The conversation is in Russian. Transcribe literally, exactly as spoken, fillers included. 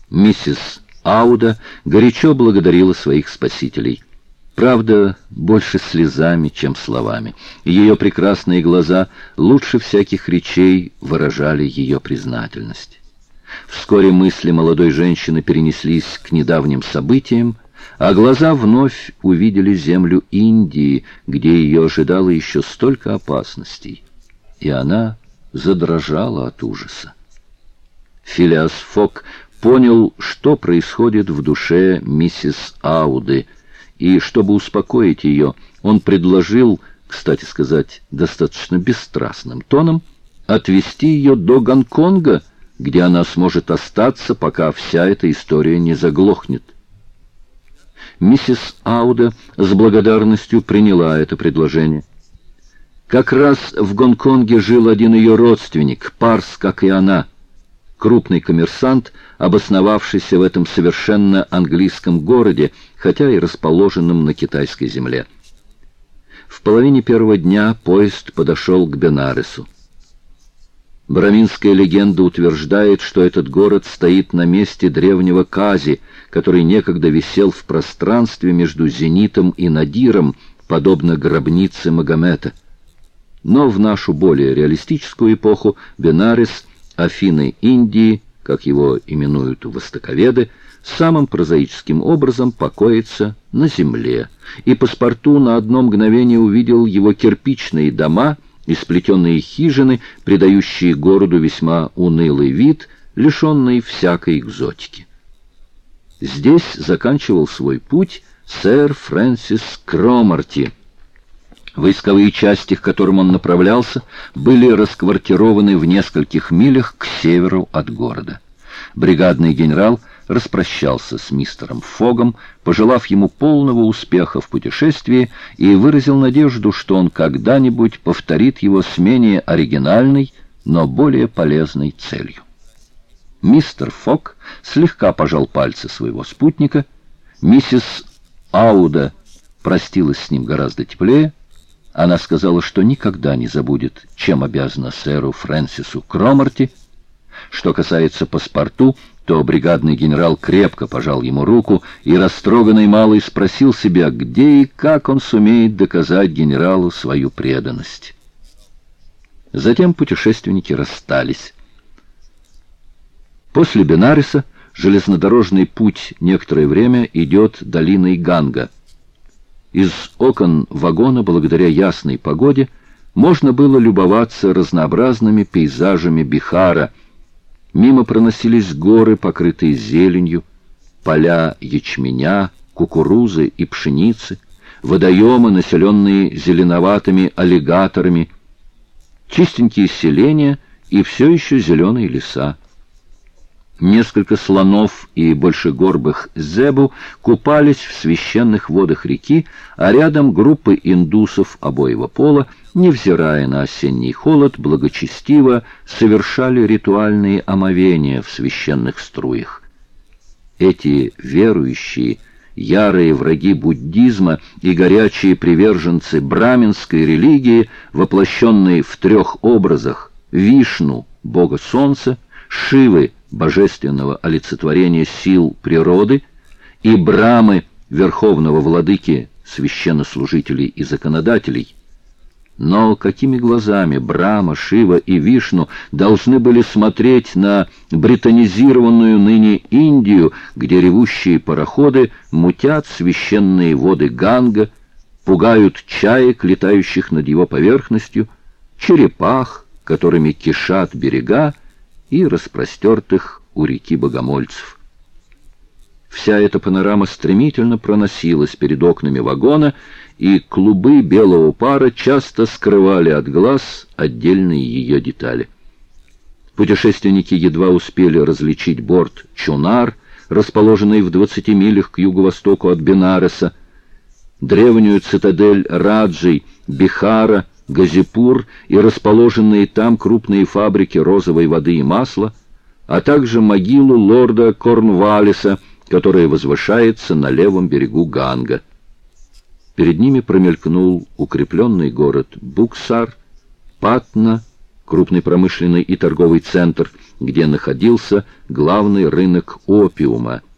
Миссис Ауда горячо благодарила своих спасителей. Правда, больше слезами, чем словами. Ее прекрасные глаза лучше всяких речей выражали ее признательность. Вскоре мысли молодой женщины перенеслись к недавним событиям, а глаза вновь увидели землю Индии, где ее ожидало еще столько опасностей, и она задрожала от ужаса. Филиас Фок понял, что происходит в душе миссис Ауды, и, чтобы успокоить ее, он предложил, кстати сказать, достаточно бесстрастным тоном, отвезти ее до Гонконга, где она сможет остаться, пока вся эта история не заглохнет. Миссис Ауда с благодарностью приняла это предложение. Как раз в Гонконге жил один ее родственник, парс, как и она, крупный коммерсант, обосновавшийся в этом совершенно английском городе, хотя и расположенном на китайской земле. В половине первого дня поезд подошел к Бенаресу. Браминская легенда утверждает, что этот город стоит на месте древнего Кази, который некогда висел в пространстве между Зенитом и Надиром, подобно гробнице Магомета. Но в нашу более реалистическую эпоху Бенарес, Афины Индии, как его именуют востоковеды, самым прозаическим образом покоится на земле, и паспорту на одно мгновение увидел его кирпичные дома и сплетенные хижины, придающие городу весьма унылый вид, лишенный всякой экзотики. Здесь заканчивал свой путь сэр Фрэнсис Кромарти. Войсковые части, к которым он направлялся, были расквартированы в нескольких милях к северу от города. Бригадный генерал распрощался с мистером Фогом, пожелав ему полного успеха в путешествии, и выразил надежду, что он когда-нибудь повторит его с менее оригинальной, но более полезной целью. Мистер Фог слегка пожал пальцы своего спутника. Миссис Ауда простилась с ним гораздо теплее. Она сказала, что никогда не забудет, чем обязана сэру Фрэнсису Кромарти. Что касается паспорту, то бригадный генерал крепко пожал ему руку, и растроганный малый спросил себя, где и как он сумеет доказать генералу свою преданность. Затем путешественники расстались. После Бенареса железнодорожный путь некоторое время идет долиной Ганга. Из окон вагона, благодаря ясной погоде, можно было любоваться разнообразными пейзажами Бихара. Мимо проносились горы, покрытые зеленью, поля ячменя, кукурузы и пшеницы, водоемы, населенные зеленоватыми аллигаторами, чистенькие селения и все еще зеленые леса. Несколько слонов и большегорбых зебу купались в священных водах реки, а рядом группы индусов обоего пола, невзирая на осенний холод, благочестиво совершали ритуальные омовения в священных струях. Эти верующие, ярые враги буддизма и горячие приверженцы браминской религии, воплощенные в трех образах Вишну, бога солнца, Шивы, божественного олицетворения сил природы, и Брамы, верховного владыки священнослужителей и законодателей. Но какими глазами Брама, Шива и Вишну должны были смотреть на британизированную ныне Индию, где ревущие пароходы мутят священные воды Ганга, пугают чаек, летающих над его поверхностью, черепах, которыми кишат берега, и распростертых у реки богомольцев. Вся эта панорама стремительно проносилась перед окнами вагона, и клубы белого пара часто скрывали от глаз отдельные ее детали. Путешественники едва успели различить борт Чунар, расположенный в двадцати милях к юго-востоку от Бенареса, древнюю цитадель Раджей, Бихара, Газипур и расположенные там крупные фабрики розовой воды и масла, а также могилу лорда Корнваллиса, которая возвышается на левом берегу Ганга. Перед ними промелькнул укрепленный город Буксар, Патна крупный промышленный и торговый центр, где находился главный рынок опиума.